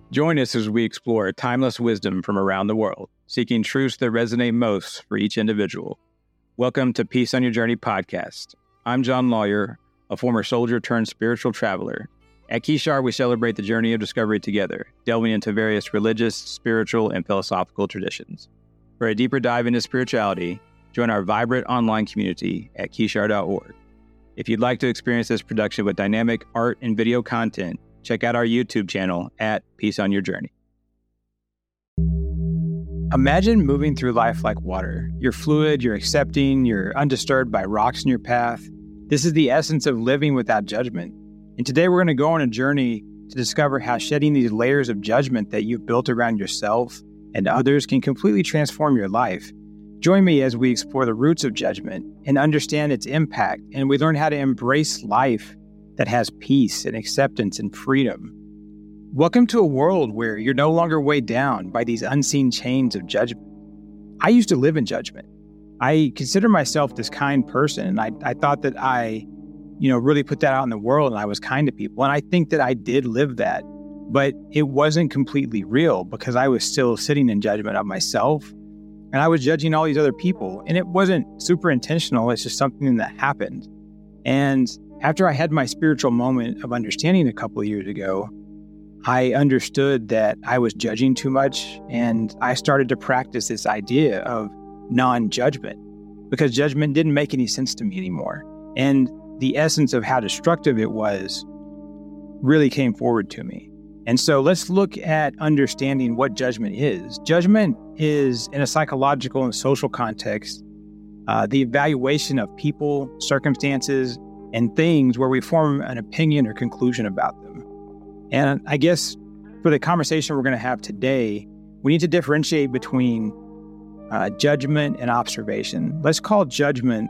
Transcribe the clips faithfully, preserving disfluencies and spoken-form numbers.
Join us as we explore timeless wisdom from around the world, seeking truths that resonate most for each individual. Welcome to Peace on Your Journey podcast. I'm John Lawyer, a former soldier turned spiritual traveler. At Kishar, we celebrate the journey of discovery together, delving into various religious, spiritual, and philosophical traditions. For a deeper dive into spirituality, join our vibrant online community at kishar dot org. If you'd like to experience this production with dynamic art and video content, check out our YouTube channel at Peace on Your Journey. Imagine moving through life like water. You're fluid, you're accepting, you're undisturbed by rocks in your path. This is the essence of living without judgment. And today we're going to go on a journey to discover how shedding these layers of judgment that you've built around yourself and others can completely transform your life. Join me as we explore the roots of judgment and understand its impact, and we learn how to embrace life that has peace and acceptance and freedom. Welcome to a world where you're no longer weighed down by these unseen chains of judgment. I used to live in judgment. I consider myself this kind person, and I, I thought that I, you know, really put that out in the world and I was kind to people. And I think that I did live that, but it wasn't completely real because I was still sitting in judgment of myself and I was judging all these other people. And it wasn't super intentional. It's just something that happened. And after I had my spiritual moment of understanding a couple of years ago, I understood that I was judging too much, and I started to practice this idea of non-judgment because judgment didn't make any sense to me anymore. And the essence of how destructive it was really came forward to me. And so let's look at understanding what judgment is. Judgment is, in a psychological and social context, uh, the evaluation of people, circumstances, and things where we form an opinion or conclusion about them. And I guess for the conversation we're going to have today, we need to differentiate between uh, judgment and observation. Let's call judgment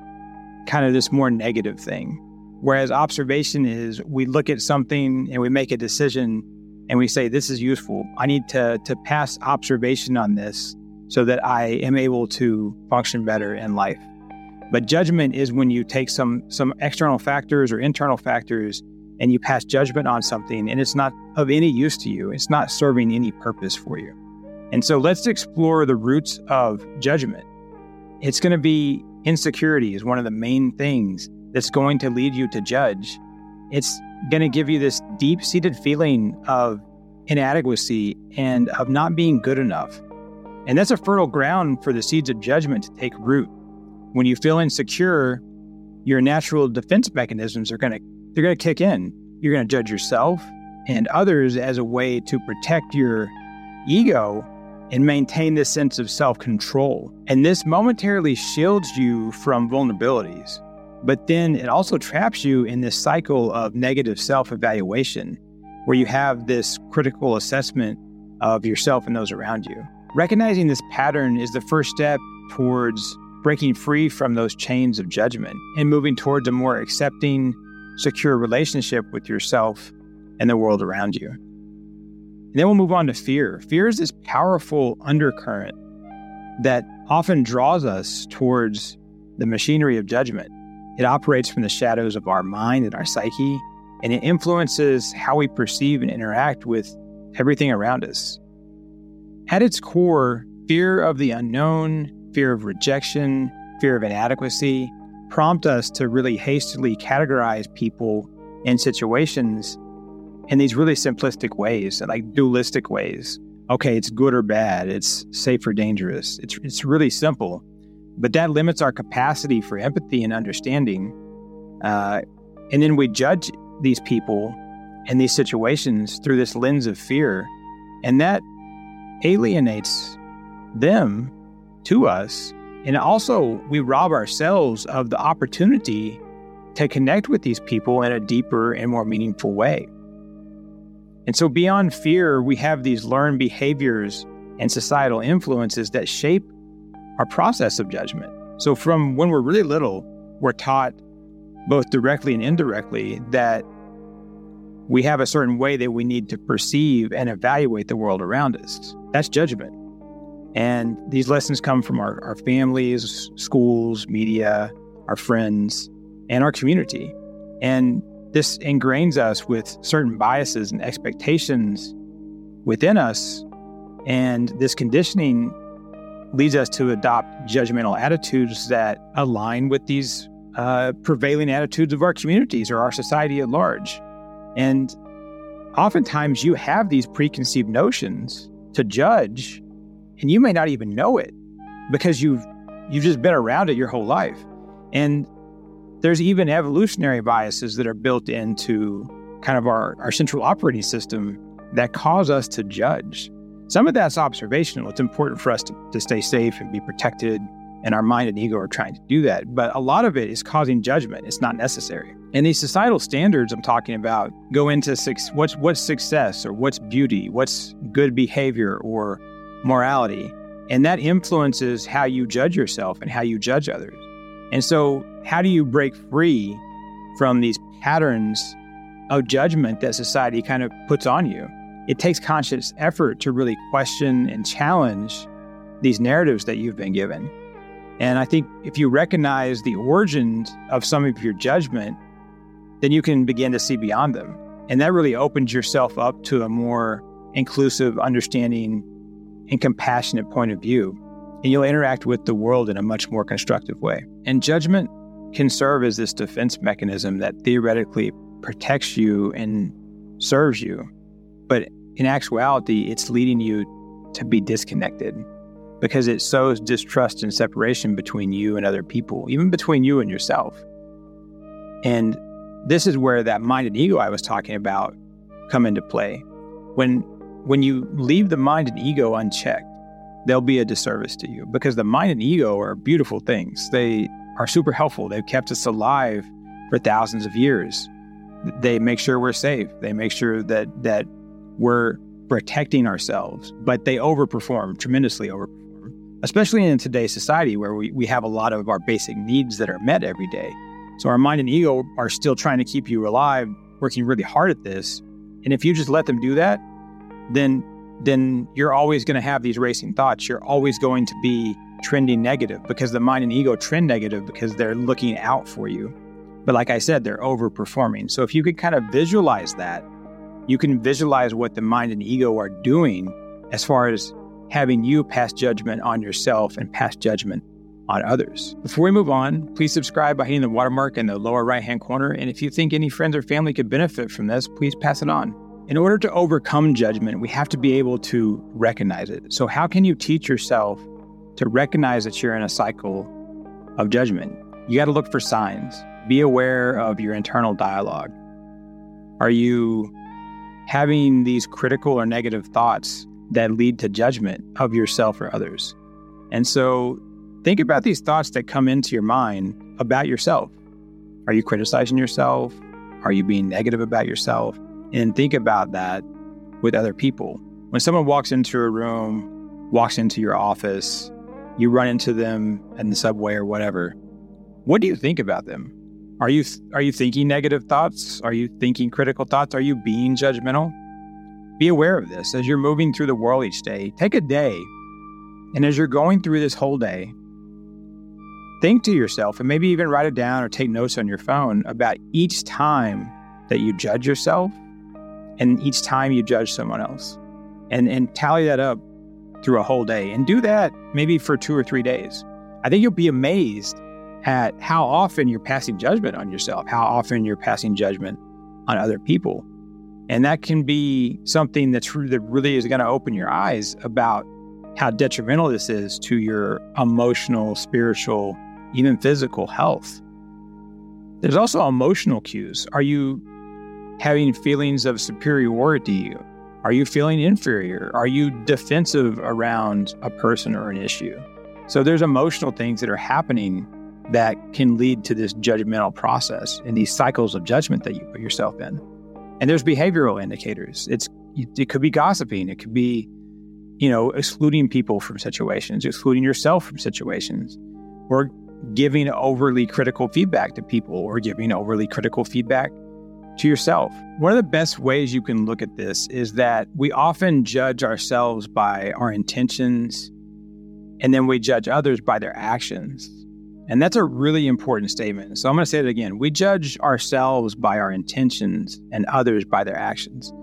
kind of this more negative thing, whereas observation is we look at something and we make a decision and we say, this is useful. I need to, to pass observation on this so that I am able to function better in life. But judgment is when you take some some external factors or internal factors and you pass judgment on something and it's not of any use to you. It's not serving any purpose for you. And so let's explore the roots of judgment. It's going to be insecurity is one of the main things that's going to lead you to judge. It's going to give you this deep-seated feeling of inadequacy and of not being good enough. And that's a fertile ground for the seeds of judgment to take root. When you feel insecure, your natural defense mechanisms are going to they're going to kick in. You're going to judge yourself and others as a way to protect your ego and maintain this sense of self-control. And this momentarily shields you from vulnerabilities, but then it also traps you in this cycle of negative self-evaluation where you have this critical assessment of yourself and those around you. Recognizing this pattern is the first step towards breaking free from those chains of judgment and moving towards a more accepting, secure relationship with yourself and the world around you. And then we'll move on to fear. Fear is this powerful undercurrent that often draws us towards the machinery of judgment. It operates from the shadows of our mind and our psyche, and it influences how we perceive and interact with everything around us. At its core, fear of the unknown, fear of rejection, fear of inadequacy prompt us to really hastily categorize people and situations in these really simplistic ways, like dualistic ways. Okay, it's good or bad. It's safe or dangerous. It's it's really simple, but that limits our capacity for empathy and understanding. Uh, and then we judge these people and these situations through this lens of fear, and that alienates them to us. And also, we rob ourselves of the opportunity to connect with these people in a deeper and more meaningful way. And so beyond fear, we have these learned behaviors and societal influences that shape our process of judgment. So from when we're really little, we're taught both directly and indirectly that we have a certain way that we need to perceive and evaluate the world around us. That's judgment. And these lessons come from our, our families, schools, media, our friends, and our community. And this ingrains us with certain biases and expectations within us. And this conditioning leads us to adopt judgmental attitudes that align with these uh, prevailing attitudes of our communities or our society at large. And oftentimes you have these preconceived notions to judge, and you may not even know it because you've you've just been around it your whole life. And there's even evolutionary biases that are built into kind of our, our central operating system that cause us to judge. Some of that's observational. It's important for us to, to stay safe and be protected, and our mind and ego are trying to do that. But a lot of it is causing judgment. It's not necessary. And these societal standards I'm talking about go into six, what's, what's success, or what's beauty, what's good behavior or morality. And that influences how you judge yourself and how you judge others. And so how do you break free from these patterns of judgment that society kind of puts on you? It takes conscious effort to really question and challenge these narratives that you've been given. And I think if you recognize the origins of some of your judgment, then you can begin to see beyond them. And that really opens yourself up to a more inclusive, understanding, and compassionate point of view. And you'll interact with the world in a much more constructive way. And judgment can serve as this defense mechanism that theoretically protects you and serves you. But in actuality, it's leading you to be disconnected because it sows distrust and separation between you and other people, even between you and yourself. And this is where that mind and ego I was talking about come into play. When, when you leave the mind and ego unchecked, they'll be a disservice to you because the mind and ego are beautiful things. They are super helpful. They've kept us alive for thousands of years. They make sure we're safe. They make sure that that we're protecting ourselves, but they overperform, tremendously overperform, especially in today's society where we, we have a lot of our basic needs that are met every day. So our mind and ego are still trying to keep you alive, working really hard at this. And if you just let them do that, then then you're always going to have these racing thoughts. You're always going to be trending negative because the mind and ego trend negative because they're looking out for you. But like I said, they're overperforming. So if you could kind of visualize that, you can visualize what the mind and ego are doing as far as having you pass judgment on yourself and pass judgment on others. Before we move on, please subscribe by hitting the watermark in the lower right-hand corner. And if you think any friends or family could benefit from this, please pass it on. In order to overcome judgment, we have to be able to recognize it. So how can you teach yourself to recognize that you're in a cycle of judgment? You got to look for signs. Be aware of your internal dialogue. Are you having these critical or negative thoughts that lead to judgment of yourself or others? And so think about these thoughts that come into your mind about yourself. Are you criticizing yourself? Are you being negative about yourself? And think about that with other people. When someone walks into a room, walks into your office, you run into them in the subway or whatever, what do you think about them? Are you are you thinking negative thoughts? Are you thinking critical thoughts? Are you being judgmental? Be aware of this as you're moving through the world each day. Take a day, and as you're going through this whole day, think to yourself, and maybe even write it down or take notes on your phone about each time that you judge yourself and each time you judge someone else. And, and tally that up through a whole day. And do that maybe for two or three days. I think you'll be amazed at how often you're passing judgment on yourself, how often you're passing judgment on other people. And that can be something that's, that really is going to open your eyes about how detrimental this is to your emotional, spiritual, even physical health. There's also emotional cues. Are you having feelings of superiority? Are you feeling inferior? Are you defensive around a person or an issue? So there's emotional things that are happening that can lead to this judgmental process and these cycles of judgment that you put yourself in. And there's behavioral indicators. It's it could be gossiping. It could be, you know, excluding people from situations, excluding yourself from situations, or giving overly critical feedback to people, or giving overly critical feedback to yourself. One of the best ways you can look at this is that we often judge ourselves by our intentions, and then we judge others by their actions. And that's a really important statement. So I'm going to say it again. We judge ourselves by our intentions and others by their actions.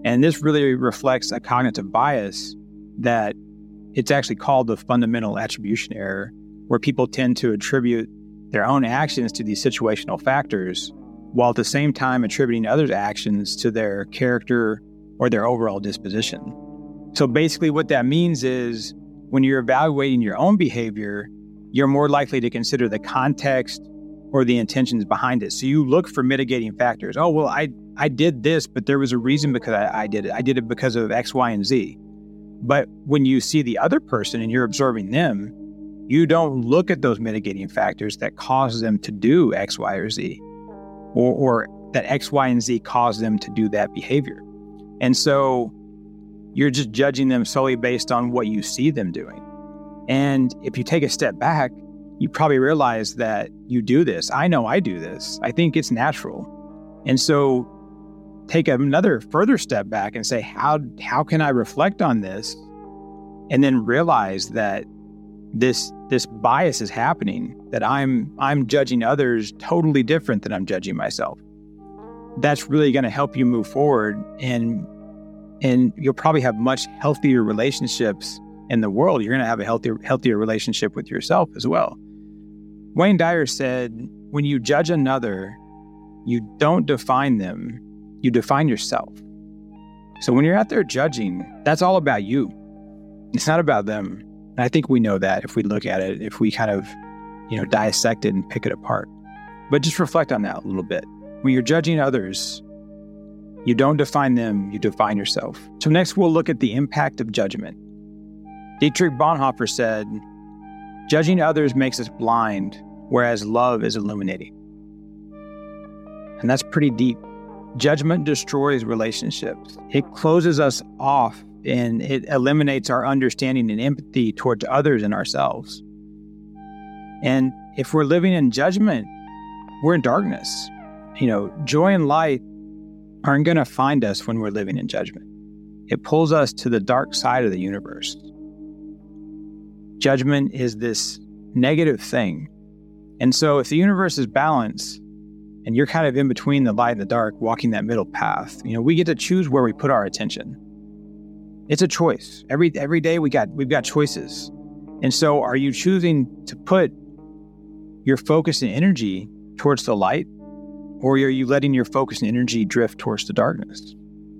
And this really reflects a cognitive bias that it's actually called the fundamental attribution error, where people tend to attribute their own actions to these situational factors, while at the same time attributing others' actions to their character or their overall disposition. So basically what that means is when you're evaluating your own behavior, you're more likely to consider the context or the intentions behind it. So you look for mitigating factors. Oh, well, I, I did this, but there was a reason because I, I did it. I did it because of X, Y, and Z. But when you see the other person and you're observing them, you don't look at those mitigating factors that cause them to do X, Y, or Z, or, or that X, Y, and Z cause them to do that behavior. And so you're just judging them solely based on what you see them doing. And if you take a step back, you probably realize that you do this. I know I do this. I think it's natural. And so take another further step back and say, how how can I reflect on this? And then realize that this this bias is happening, that I'm I'm judging others totally different than I'm judging myself. That's really going to help you move forward, and and you'll probably have much healthier relationships in the world. You're going to have a healthier healthier relationship with yourself as well. Wayne Dyer said, when you judge another, you don't define them, you define yourself. So when you're out there judging, that's all about you. It's not about them. And I think we know that if we look at it, if we kind of, you know, dissect it and pick it apart. But just reflect on that a little bit. When you're judging others, you don't define them, you define yourself. So next we'll look at the impact of judgment. Dietrich Bonhoeffer said, judging others makes us blind, whereas love is illuminating. And that's pretty deep. Judgment destroys relationships. It closes us off and it eliminates our understanding and empathy towards others and ourselves. And if we're living in judgment, we're in darkness. You know, joy and light aren't going to find us when we're living in judgment. It pulls us to the dark side of the universe. Judgment is this negative thing. And so if the universe is balanced and you're kind of in between the light and the dark, walking that middle path, you know, we get to choose where we put our attention. It's a choice. Every every day we got we've got choices. And so are you choosing to put your focus and energy towards the light, or are you letting your focus and energy drift towards the darkness?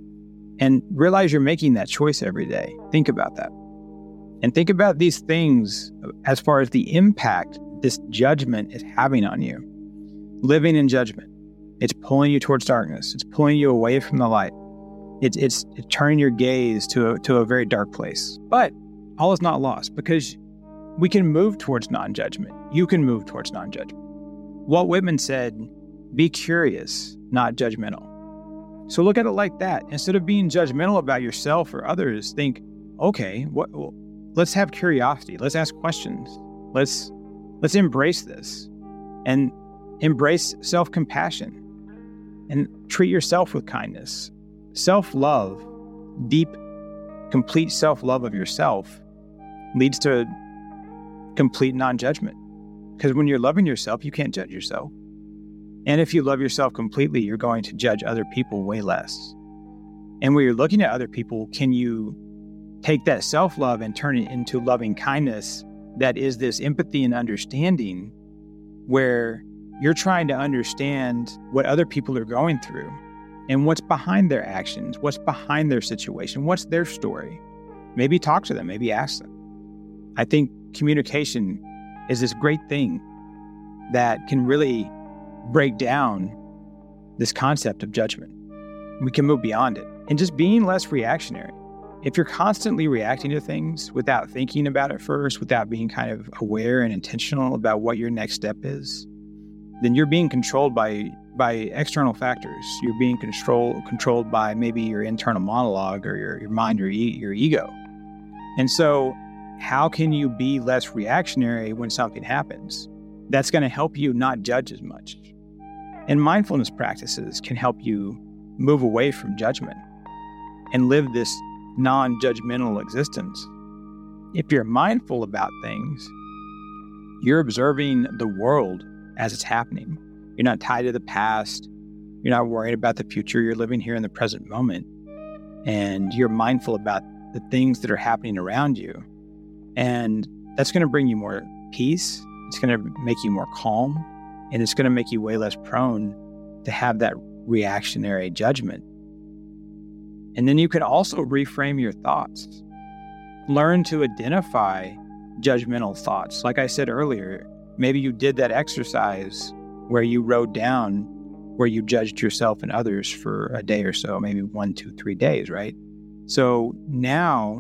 And realize you're making that choice every day. Think about that. And think about these things as far as the impact this judgment is having on you. Living in judgment, it's pulling you towards darkness. It's pulling you away from the light. It's it's, it's turning your gaze to a, to a very dark place. But all is not lost, because we can move towards non-judgment. You can move towards non-judgment. Walt Whitman said, be curious, not judgmental. So look at it like that. Instead of being judgmental about yourself or others, think, okay, what? Well, let's have curiosity. Let's ask questions. Let's let's embrace this, and embrace self-compassion, and treat yourself with kindness. Self-love, deep, complete self-love of yourself, leads to complete non-judgment. Because when you're loving yourself, you can't judge yourself. And if you love yourself completely, you're going to judge other people way less. And when you're looking at other people, can you take that self-love and turn it into loving kindness that is this empathy and understanding, where you're trying to understand what other people are going through and what's behind their actions, what's behind their situation, what's their story. Maybe talk to them, maybe ask them. I think communication is this great thing that can really break down this concept of judgment. We can move beyond it. And just being less reactionary. If you're constantly reacting to things without thinking about it first, without being kind of aware and intentional about what your next step is, then you're being controlled by by external factors. You're being control, controlled by maybe your internal monologue or your, your mind or e- your ego. And so how can you be less reactionary when something happens? That's going to help you not judge as much. And mindfulness practices can help you move away from judgment and live this non-judgmental existence. If you're mindful about things, you're observing the world as it's happening. You're not tied to the past. You're not worried about the future. You're living here in the present moment. and you're mindful about the things that are happening around you. And that's going to bring you more peace. It's going to make you more calm, and it's going to make you way less prone to have that reactionary judgment. And then you can also reframe your thoughts. Learn to identify judgmental thoughts. Like I said earlier, maybe you did that exercise where you wrote down where you judged yourself and others for a day or so, maybe one, two, three days, right? So now,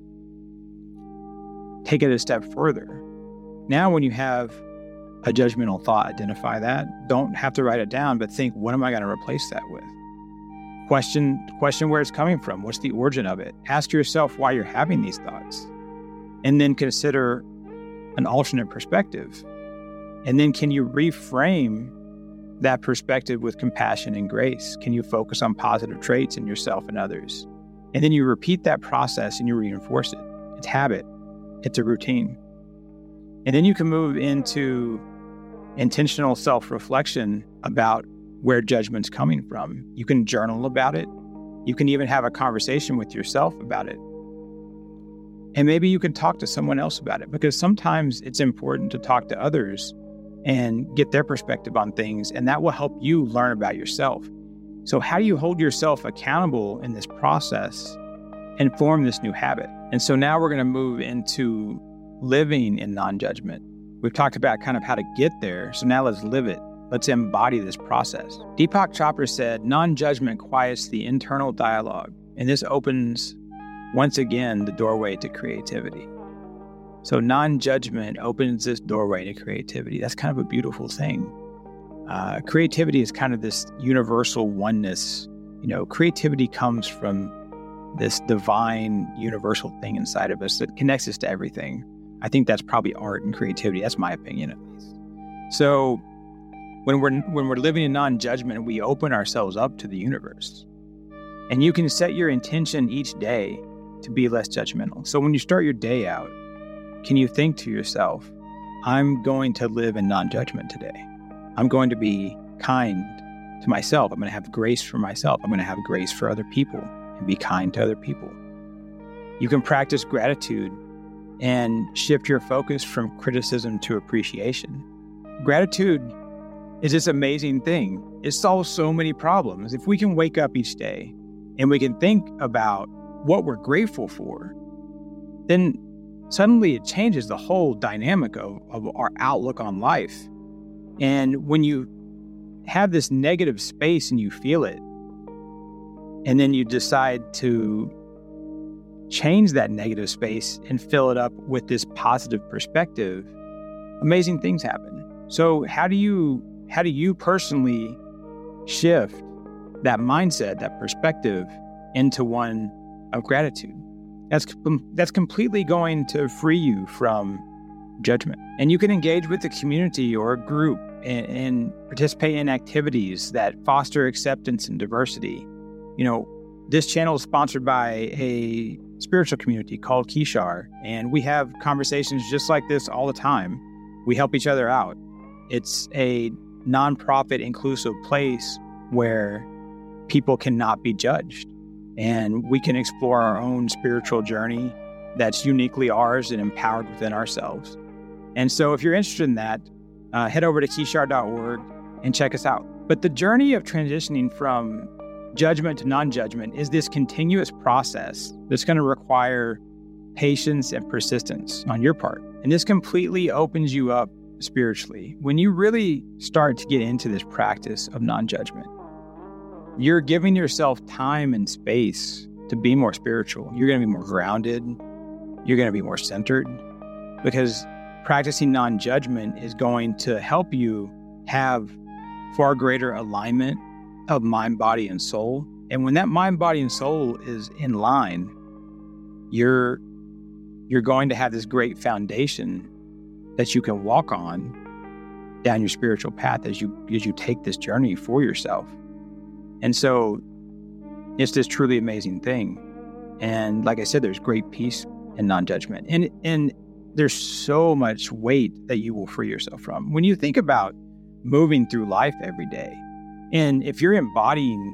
take it a step further. Now, when you have a judgmental thought, identify that. Don't have to write it down, but think, what am I going to replace that with? Question, question where it's coming from. What's the origin of it? Ask yourself why you're having these thoughts. And then consider an alternate perspective. And then can you reframe that perspective with compassion and grace? Can you focus on positive traits in yourself and others? And then you repeat that process and you reinforce it. It's habit. It's a routine. And then you can move into intentional self-reflection about where judgment's coming from. You can journal about it. You can even have a conversation with yourself about it. And maybe you can talk to someone else about it, because sometimes it's important to talk to others and get their perspective on things, and that will help you learn about yourself. So how do you hold yourself accountable in this process and form this new habit? And so now we're going to move into living in non-judgment. We've talked about kind of how to get there, so now let's live it. Let's embody this process. Deepak Chopra said, non-judgment quiets the internal dialogue, and this opens, once again, the doorway to creativity. So non-judgment opens this doorway to creativity. That's kind of a beautiful thing. Uh, creativity is kind of this universal oneness. You know, creativity comes from this divine universal thing inside of us that connects us to everything. I think that's probably art and creativity. That's my opinion, at least. So when we're when we're living in non-judgment, we open ourselves up to the universe. And you can set your intention each day to be less judgmental. So when you start your day out, can you think to yourself, I'm going to live in non-judgment today. I'm going to be kind to myself. I'm going to have grace for myself. I'm going to have grace for other people and be kind to other people. You can practice gratitude and shift your focus from criticism to appreciation. Gratitude is this amazing thing. It solves so many problems. If we can wake up each day and we can think about what we're grateful for, then suddenly it changes the whole dynamic of, of our outlook on life. And when you have this negative space and you feel it, and then you decide to change that negative space and fill it up with this positive perspective, amazing things happen. So how do you how do you personally shift that mindset, that perspective, into one of gratitude? That's that's completely going to free you from judgment. And you can engage with a community or a group and, and participate in activities that foster acceptance and diversity. You know, this channel is sponsored by a spiritual community called Kishar, and we have conversations just like this all the time. We help each other out. It's a nonprofit inclusive place where people cannot be judged, and we can explore our own spiritual journey that's uniquely ours and empowered within ourselves. And so if you're interested in that, uh, head over to kishar dot org and check us out. But the journey of transitioning from judgment to non-judgment is this continuous process that's going to require patience and persistence on your part. And this completely opens you up spiritually. When you really start to get into this practice of non-judgment, you're giving yourself time and space to be more spiritual. You're going to be more grounded. You're going to be more centered, because practicing non-judgment is going to help you have far greater alignment of mind, body, and soul. And when that mind, body, and soul is in line, you're you're going to have this great foundation that you can walk on down your spiritual path as you as you take this journey for yourself. And so it's this truly amazing thing. And like I said, there's great peace in non-judgment. And and there's so much weight that you will free yourself from. When you think about moving through life every day, and if you're embodying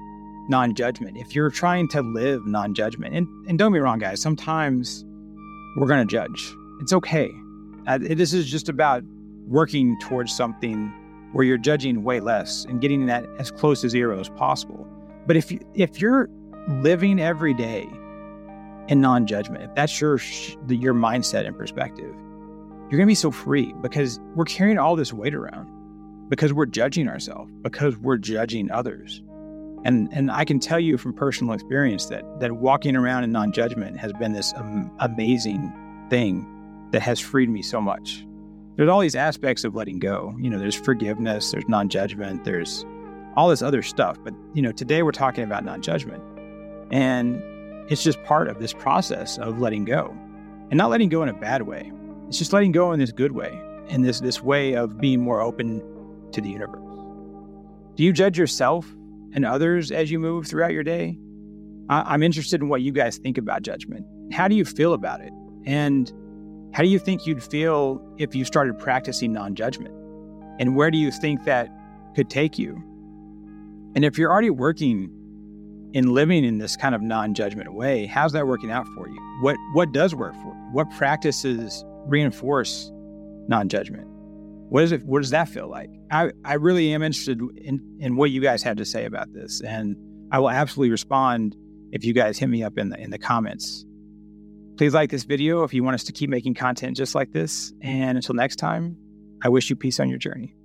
non-judgment, if you're trying to live non-judgment, and, and don't be wrong, guys, sometimes we're going to judge. It's okay. Uh, this is just about working towards something where you're judging way less and getting that as close to zero as possible. But if you, if you're living every day in non-judgment, if that's your the, your mindset and perspective, you're going to be so free, because we're carrying all this weight around because we're judging ourselves, because we're judging others. And and I can tell you from personal experience that that walking around in non-judgment has been this um, amazing thing that has freed me so much. There's all these aspects of letting go. You know, there's forgiveness, there's non-judgment, there's all this other stuff. But, you know, today we're talking about non-judgment. And it's just part of this process of letting go. And not letting go in a bad way. It's just letting go in this good way, in this this way of being more open to the universe. Do you judge yourself and others as you move throughout your day? I, I'm interested in what you guys think about judgment. How do you feel about it? And how do you think you'd feel if you started practicing non-judgment? And where do you think that could take you? And if you're already working in living in this kind of non-judgment way, how's that working out for you? What what does work for you? What practices reinforce non-judgment? What is it? What does that feel like? I, I really am interested in, in what you guys have to say about this, and I will absolutely respond if you guys hit me up in the in the comments. Please like this video if you want us to keep making content just like this. And until next time, I wish you peace on your journey.